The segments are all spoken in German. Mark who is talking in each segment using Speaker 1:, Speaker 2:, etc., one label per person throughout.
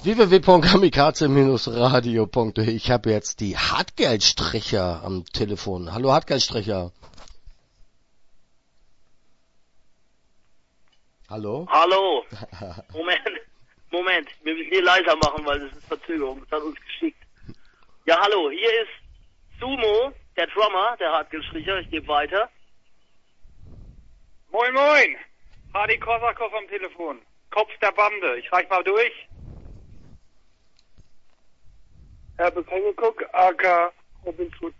Speaker 1: www.kamikaze-radio.de. Ich habe jetzt die Hartgeldstricher am Telefon. Hallo Hartgeldstricher. Hallo?
Speaker 2: Hallo. Moment. Wir müssen hier leiser machen, weil das ist Verzögerung. Das hat uns geschickt. Ja, hallo. Hier ist Sumo, der Drummer, der Hartgeldstricher. Ich gebe weiter.
Speaker 3: Moin, moin. Hardy Korsakow am Telefon. Kopf der Bande. Ich reich mal durch. Herbert Hengecook, aka Robin Hood.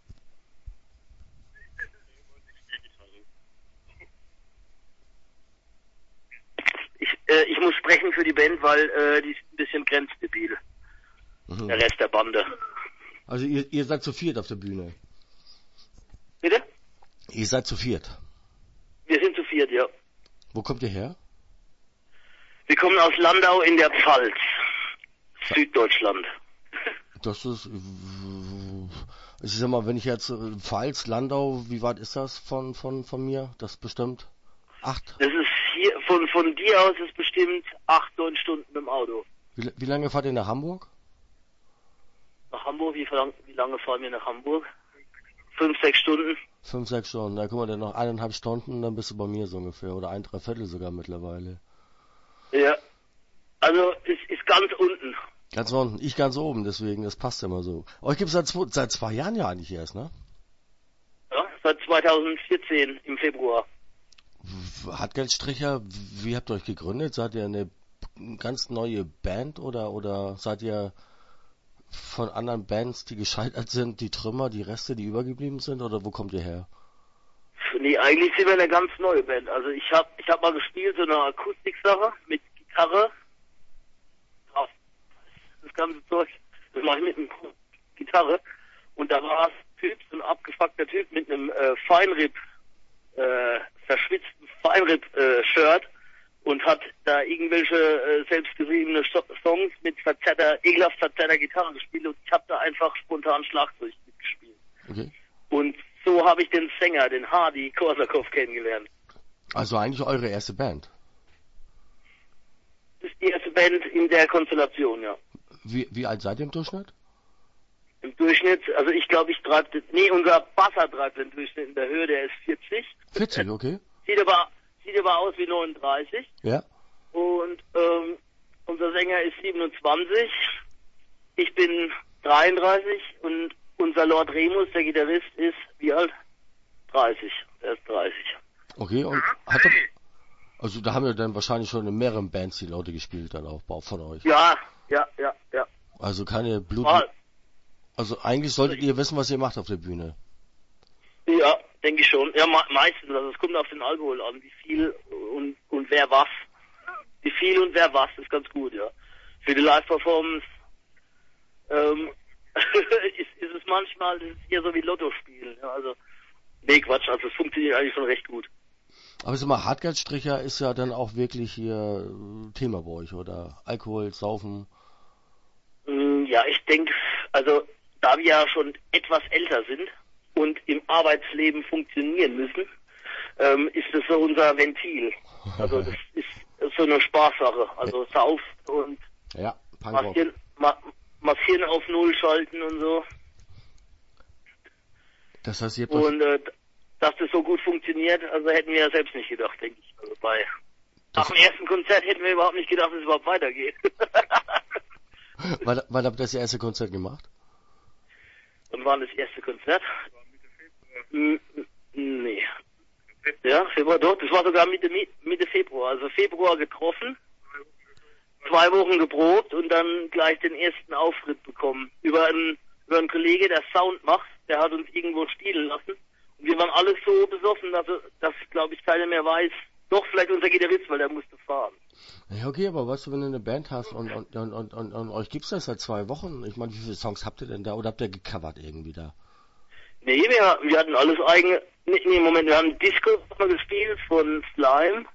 Speaker 2: Ich muss sprechen für die Band, weil die ist ein bisschen grenzdebil. Mhm. Der Rest der Bande.
Speaker 1: Also ihr seid zu viert auf der Bühne?
Speaker 2: Bitte?
Speaker 1: Ihr seid zu viert?
Speaker 2: Wir sind zu viert, ja.
Speaker 1: Wo kommt ihr her?
Speaker 2: Wir kommen aus Landau in der Pfalz. Süddeutschland.
Speaker 1: Das ist... Ich sag mal, wenn ich jetzt... Pfalz, Landau, wie weit ist das von mir? Das ist bestimmt 8?
Speaker 2: Das ist hier... Von dir aus ist bestimmt 8-9 Stunden im Auto.
Speaker 1: Wie lange fahrt ihr nach Hamburg?
Speaker 2: Nach Hamburg? Wie lange fahren wir nach Hamburg? 5-6 Stunden.
Speaker 1: 5-6 Stunden. Da guck mal, dann noch 1,5 Stunden, dann bist du bei mir so ungefähr. Oder 1,75 sogar mittlerweile.
Speaker 2: Ja. Also, es ist ganz unten.
Speaker 1: Ganz unten. Ich ganz oben, deswegen, das passt immer so. Euch gibt's seit 2 Jahren ja eigentlich erst, ne?
Speaker 2: Ja, seit 2014 im Februar.
Speaker 1: Hartgeldstricher, wie habt ihr euch gegründet? Seid ihr eine ganz neue Band oder seid ihr von anderen Bands, die gescheitert sind, die Trümmer, die Reste, die übergeblieben sind, oder wo kommt ihr her?
Speaker 2: Nee, eigentlich sind wir eine ganz neue Band. Also ich hab mal gespielt, so eine Akustiksache mit Gitarre. Das ganze Zeug, das mache ich mit einer Gitarre. Und da war ein Typ, so ein abgefuckter Typ mit einem verschwitzten Feinripp-Shirt und hat da irgendwelche selbstgeschriebene Songs mit ekelhaft verzerrter Gitarre gespielt und ich habe da einfach spontan Schlagzeug mitgespielt.
Speaker 1: Okay.
Speaker 2: Und so habe ich den Sänger, den Hardy Korsakow, kennengelernt.
Speaker 1: Also eigentlich eure erste Band?
Speaker 2: Das ist die erste Band in der Konstellation, ja.
Speaker 1: Wie alt seid ihr im Durchschnitt?
Speaker 2: Im Durchschnitt, also ich glaube, unser Basser treibt den Durchschnitt in der Höhe, der ist 40.
Speaker 1: 40, okay.
Speaker 2: Sieht aber aus wie 39.
Speaker 1: Ja.
Speaker 2: Und unser Sänger ist 27. Ich bin 33 und unser Lord Remus, der Gitarrist, ist wie alt? 30. Er ist 30.
Speaker 1: Okay, und also da haben wir dann wahrscheinlich schon in mehreren Bands die Leute gespielt dann auch von euch.
Speaker 2: Ja.
Speaker 1: Also keine Blut... Also eigentlich solltet ihr wissen, was ihr macht auf der Bühne.
Speaker 2: Ja, denke ich schon. Ja, meistens. Also es kommt auf den Alkohol an, wie viel und wer was. Wie viel und wer was ist ganz gut, ja. Für die Live-Performance ist es manchmal, das ist eher so wie Lotto spielen. Ja, also, nee, Quatsch, also es funktioniert eigentlich schon recht gut.
Speaker 1: Aber sag mal, Hartgeldstricher ist ja dann auch wirklich hier Thema bei euch, oder? Alkohol, Saufen?
Speaker 2: Ja, ich denke, also da wir ja schon etwas älter sind und im Arbeitsleben funktionieren müssen, ist das so unser Ventil. Also das ist so eine Spaßsache. Also Sauf und
Speaker 1: ja,
Speaker 2: Massieren auf Null schalten und so.
Speaker 1: Das heißt, ihr habt
Speaker 2: und dass das so gut funktioniert, also hätten wir ja selbst nicht gedacht, denke ich. Also nach dem ersten Konzert hätten wir überhaupt nicht gedacht, dass es überhaupt weitergeht.
Speaker 1: Wann habt ihr das erste Konzert gemacht?
Speaker 2: Und war das erste Konzert? Nee. Ja, Februar, doch, das war sogar Mitte Februar. Also Februar getroffen, 2 Wochen geprobt und dann gleich den ersten Auftritt bekommen. Über einen Kollege, der Sound macht, der hat uns irgendwo spielen lassen. Und wir waren alle so besoffen, dass glaube ich, keiner mehr weiß. Doch, vielleicht unser Gitarrist, weil der musste fahren.
Speaker 1: Ja, okay, aber weißt du, wenn du eine Band hast und euch gibt's das seit 2 Wochen, ich meine, wie viele Songs habt ihr denn da oder habt ihr gecovert irgendwie da?
Speaker 2: Nee, wir hatten alles eigene. Nee, Moment, wir haben Disco gespielt von Slime.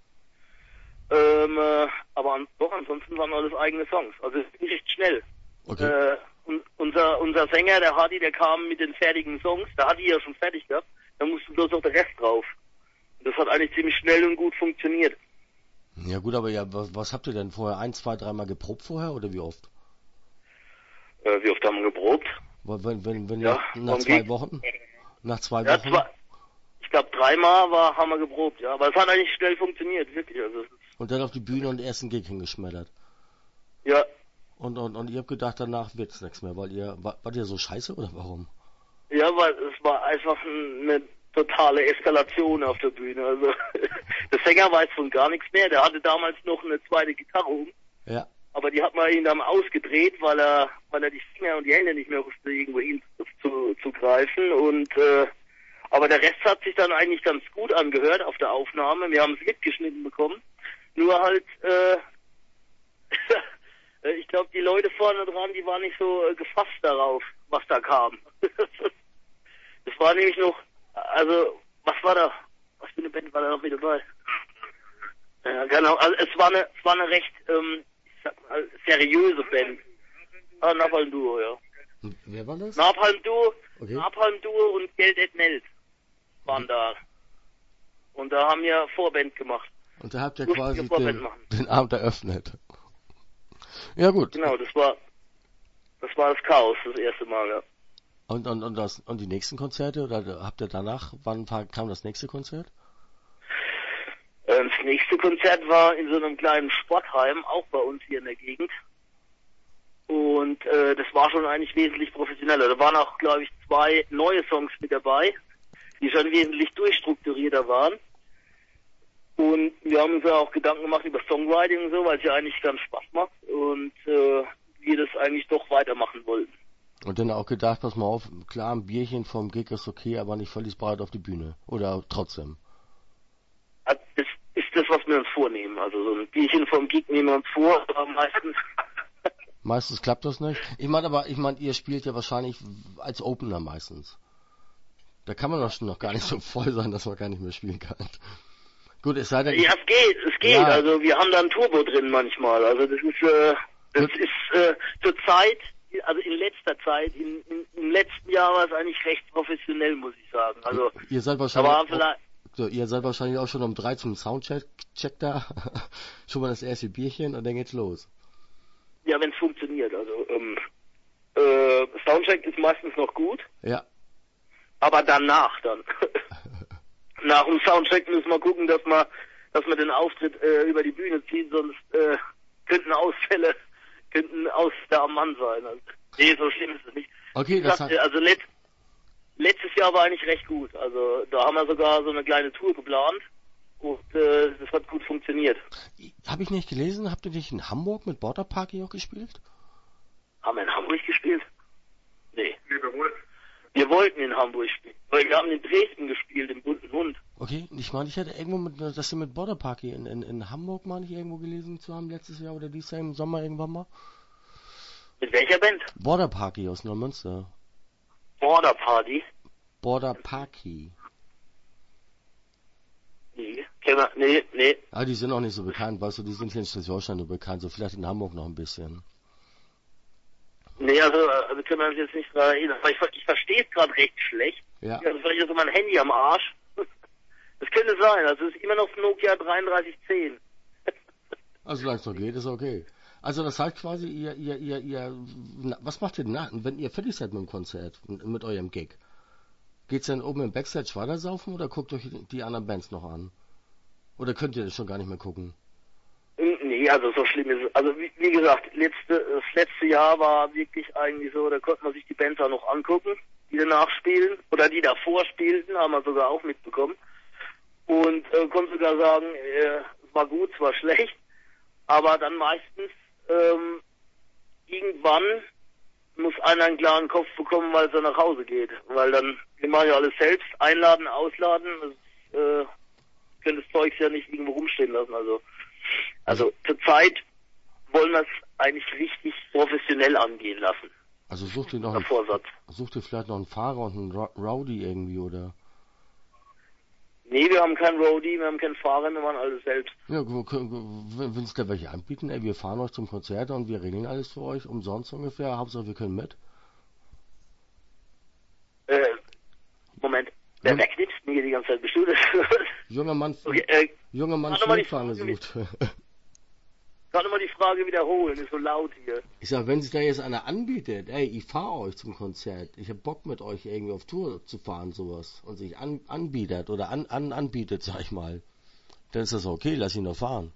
Speaker 2: Aber ansonsten waren alles eigene Songs. Also es ging recht schnell.
Speaker 1: Okay.
Speaker 2: Unser Sänger, der Hardy, der kam mit den fertigen Songs. Da hatte ich ja schon fertig gehabt. Da musste bloß noch der Rest drauf. Und das hat eigentlich ziemlich schnell und gut funktioniert.
Speaker 1: Ja gut, aber ja, was habt ihr denn vorher? 1, 2, 3 Mal geprobt vorher oder wie oft?
Speaker 2: Wie oft haben wir geprobt?
Speaker 1: Wenn
Speaker 2: Ja,
Speaker 1: nach
Speaker 2: worum
Speaker 1: 2
Speaker 2: geht's?
Speaker 1: Wochen? Nach 2
Speaker 2: Ja,
Speaker 1: Wochen?
Speaker 2: ich glaube 3 Mal haben wir geprobt, ja. Aber es hat eigentlich schnell funktioniert, wirklich. Also,
Speaker 1: Und dann auf die Bühne und den ersten Gig hingeschmettert.
Speaker 2: ja,
Speaker 1: Und ihr habt gedacht, danach wird's nichts mehr, weil wart ihr so scheiße oder warum?
Speaker 2: ja, weil es war einfach eine totale Eskalation auf der Bühne. Also der Sänger weiß von gar nichts mehr. Der hatte damals noch eine zweite Gitarre
Speaker 1: Ja.
Speaker 2: aber die hat man ihn dann ausgedreht, weil er die Finger und die Hände nicht mehr wusste, irgendwo hin zu greifen. Und aber der Rest hat sich dann eigentlich ganz gut angehört auf der Aufnahme. Wir haben es mitgeschnitten bekommen. Nur halt, ich glaube, die Leute vorne dran, die waren nicht so gefasst darauf, was da kam. Das war nämlich noch, also, was war da? Was für eine Band war da noch mit dabei? Ja, genau, also es war eine recht, ich sag mal, seriöse Band. Ah, Napalm Duo, ja.
Speaker 1: Wer war das?
Speaker 2: Napalm Duo,
Speaker 1: Okay.
Speaker 2: Napalm Duo und Geld et Nelt waren da. Und da haben wir Vorband gemacht.
Speaker 1: Und da habt ihr
Speaker 2: Mussten
Speaker 1: quasi
Speaker 2: wir Vorband machen.
Speaker 1: den Abend eröffnet. Ja gut.
Speaker 2: Genau, das war das Chaos, das erste Mal, ja.
Speaker 1: Und die nächsten Konzerte? Oder habt ihr danach, wann kam das nächste Konzert?
Speaker 2: Das nächste Konzert war in so einem kleinen Sportheim, auch bei uns hier in der Gegend. Und das war schon eigentlich wesentlich professioneller. Da waren auch, glaube ich, 2 neue Songs mit dabei, die schon wesentlich durchstrukturierter waren. Und wir haben uns ja auch Gedanken gemacht über Songwriting und so, weil es ja eigentlich ganz Spaß macht. Und wir das eigentlich doch weitermachen wollten.
Speaker 1: Und dann auch gedacht, pass mal auf, klar, ein Bierchen vom Gig ist okay, aber nicht völlig breit auf die Bühne. Oder trotzdem.
Speaker 2: Das ist das, was wir uns vornehmen. Also so ein Bierchen vom Gig nehmen wir uns vor, aber meistens...
Speaker 1: Meistens klappt das nicht. Ich meine, ihr spielt ja wahrscheinlich als Opener meistens. Da kann man doch schon noch gar nicht so voll sein, dass man gar nicht mehr spielen kann. Gut, es sei denn...
Speaker 2: Ja, es geht.
Speaker 1: Ja.
Speaker 2: Also wir haben da ein Turbo drin manchmal. Also das ist zur Zeit, also in letzter Zeit, im letzten Jahr war es eigentlich recht professionell, muss ich sagen. Also
Speaker 1: Ihr seid wahrscheinlich auch schon um 3 zum Soundcheck da. Schon mal das erste Bierchen und dann geht's los.
Speaker 2: ja, wenn es funktioniert. Also Soundcheck ist meistens noch gut,
Speaker 1: Ja.
Speaker 2: aber danach dann. Nach dem Soundcheck müssen wir gucken, dass wir den Auftritt über die Bühne ziehen, sonst könnten Ausfälle aus der am Mann sein. Also, nee, so schlimm ist es nicht.
Speaker 1: Okay, das heißt...
Speaker 2: Also letztes Jahr war eigentlich recht gut. Also da haben wir sogar so eine kleine Tour geplant und das hat gut funktioniert.
Speaker 1: Habe ich nicht gelesen, habt ihr nicht in Hamburg mit Border Party auch gespielt?
Speaker 2: Haben wir in Hamburg gespielt? Nee. Wir wollten in Hamburg spielen. Weil wir haben in Dresden gespielt, im Bunten Hund.
Speaker 1: Okay, ich meine, ich hätte irgendwo dass ihr mit Border Party in Hamburg, meine ich, irgendwo gelesen zu haben, letztes Jahr oder dieses Jahr im Sommer irgendwann mal.
Speaker 2: Mit welcher Band?
Speaker 1: Border Party aus Neumünster.
Speaker 2: Border Party?
Speaker 1: Border Party.
Speaker 2: Nee.
Speaker 1: Ah, die sind auch nicht so bekannt, weißt du, die sind hier in Schleswig-Holstein nur bekannt, so vielleicht in Hamburg noch ein bisschen.
Speaker 2: Nee, also können wir uns jetzt nicht dran erinnern. Aber ich verstehe es gerade recht schlecht.
Speaker 1: Ja.
Speaker 2: Also vielleicht ist so mein Handy am Arsch. Das könnte sein. Also es ist immer noch Nokia 3310.
Speaker 1: Also solange es noch geht, ist okay. Also das heißt quasi, was macht ihr denn wenn ihr fertig seid mit dem Konzert, mit eurem Gig? Geht's dann oben im Backstage weitersaufen oder guckt euch die anderen Bands noch an? Oder könnt ihr das schon gar nicht mehr gucken?
Speaker 2: Nee, also so schlimm ist es. Also wie gesagt, das letzte Jahr war wirklich eigentlich so, da konnte man sich die Bands auch noch angucken, die danach spielen. Oder die davor spielten, haben wir sogar auch mitbekommen. Und konnte sogar sagen, es war gut, es war schlecht. Aber dann meistens irgendwann muss einer einen klaren Kopf bekommen, weil es dann nach Hause geht. Weil dann, wir machen ja alles selbst, einladen, ausladen, können das Zeugs ja nicht irgendwo rumstehen lassen. Also zurzeit wollen wir es eigentlich richtig professionell angehen lassen.
Speaker 1: Also sucht ihr vielleicht noch einen Fahrer und einen Rowdy irgendwie, oder?
Speaker 2: Nee, wir haben keinen Roadie, wir haben keinen Fahrer, wir machen alles selbst.
Speaker 1: Ja, wenn es da welche anbieten, ey, wir fahren euch zum Konzert und wir regeln alles für euch, umsonst ungefähr, Hauptsache wir können mit.
Speaker 2: Moment, Wer knipst denn hier die ganze Zeit? Bist du das?
Speaker 1: Junger Mann,
Speaker 2: Okay,
Speaker 1: junger Mann
Speaker 2: warte mal, die
Speaker 1: Flugfahren
Speaker 2: Frage
Speaker 1: gesucht.
Speaker 2: kann nochmal die Frage wiederholen, ist so laut hier.
Speaker 1: Ich sag, wenn sich da jetzt einer anbietet, ey, ich fahre euch zum Konzert, ich hab Bock mit euch irgendwie auf Tour zu fahren, sowas, und sich anbietet oder anbietet, sag ich mal, dann ist das okay, lass ihn doch fahren.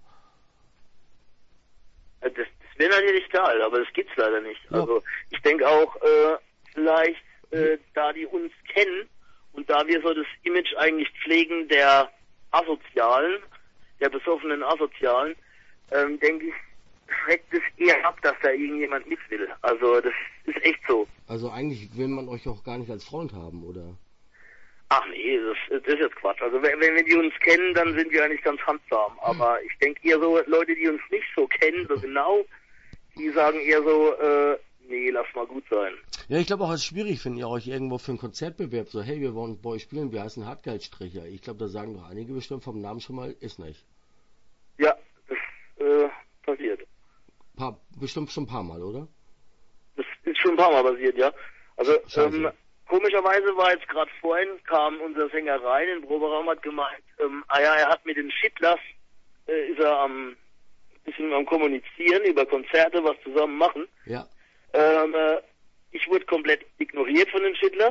Speaker 2: Das wäre natürlich geil, aber das gibt's leider nicht.
Speaker 1: Ja.
Speaker 2: Also ich denke auch, vielleicht, da die uns kennen und da wir so das Image eigentlich pflegen der Asozialen, der besoffenen Asozialen, denke ich, schreckt es eher ab, dass da irgendjemand mit will. Also das ist echt so.
Speaker 1: Also eigentlich will man euch auch gar nicht als Freund haben, oder?
Speaker 2: Ach nee, das ist jetzt Quatsch. Also wenn wir die uns kennen, dann sind wir eigentlich ganz handsam. Aber ich denke eher so, Leute, die uns nicht so kennen, so genau, die sagen eher so, nee, lass mal gut sein.
Speaker 1: Ja, ich glaube auch, es ist schwierig, wenn ihr euch irgendwo für ein Konzert bewerbt, so, hey, wir wollen bei euch spielen, wir heißen Hartgeldstricher. Ich glaube, da sagen doch einige bestimmt vom Namen schon mal, ist nicht.
Speaker 2: Ja, das passiert.
Speaker 1: Bestimmt schon ein paar Mal, oder?
Speaker 2: Das ist schon ein paar Mal passiert, ja. Also
Speaker 1: Scheiße.
Speaker 2: komischerweise war jetzt gerade vorhin, kam unser Sänger rein in den Proberaum, hat gemeint, er hat mit den Shitlers, ist er am bisschen am Kommunizieren über Konzerte, was zusammen machen.
Speaker 1: Ja.
Speaker 2: Ich wurde komplett ignoriert von den Shitlers.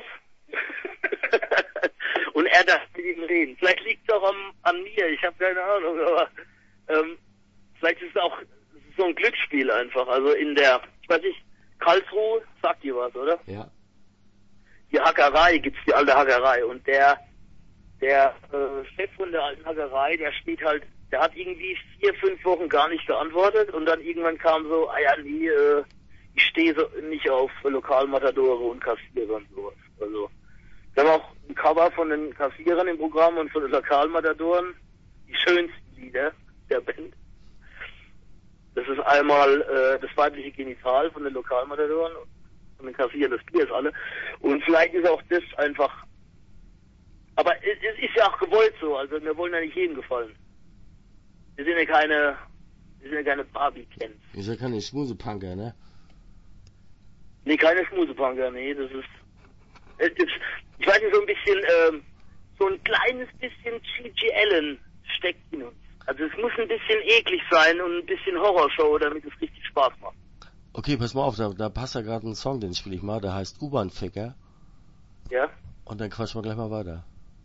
Speaker 2: Und er darf mit ihm reden. Vielleicht liegt es auch an mir, ich habe keine Ahnung, aber vielleicht ist es auch so ein Glücksspiel einfach. Also in der, ich weiß nicht, Karlsruhe, sagt dir was, oder?
Speaker 1: Ja.
Speaker 2: Die Hackerei, gibt's die alte Hackerei. Und der Chef von der alten Hackerei, der steht halt, der hat irgendwie 4-5 Wochen gar nicht geantwortet und dann irgendwann kam so, nee, ich stehe so nicht auf Lokalmatadore und Kassierer und sowas. Also, wir haben auch ein Cover von den Kassierern im Programm und von den Lokalmatadoren, die schönsten Lieder der Band. Das ist einmal das weibliche Genital von den Lokalmatadoren, von den Kassierern des Biers alle. Und vielleicht ist auch das einfach, aber es ist ja auch gewollt so, also wir wollen ja nicht jedem gefallen. Wir sind ja keine Barbie-Cans.
Speaker 1: Ihr seid keine Schmusepunker, ne?
Speaker 2: Nee, keine Schmusepunker, nee, das ist, ich weiß nicht, so ein bisschen, so ein kleines bisschen G.G. Allen steckt in uns. Also es muss ein bisschen eklig sein und ein bisschen Horrorshow, damit es richtig Spaß macht.
Speaker 1: Okay, pass mal auf, da passt ja gerade ein Song, den spiele ich mal, der heißt U-Bahn-Ficker.
Speaker 2: Ja?
Speaker 1: Und dann quatschen wir gleich mal weiter.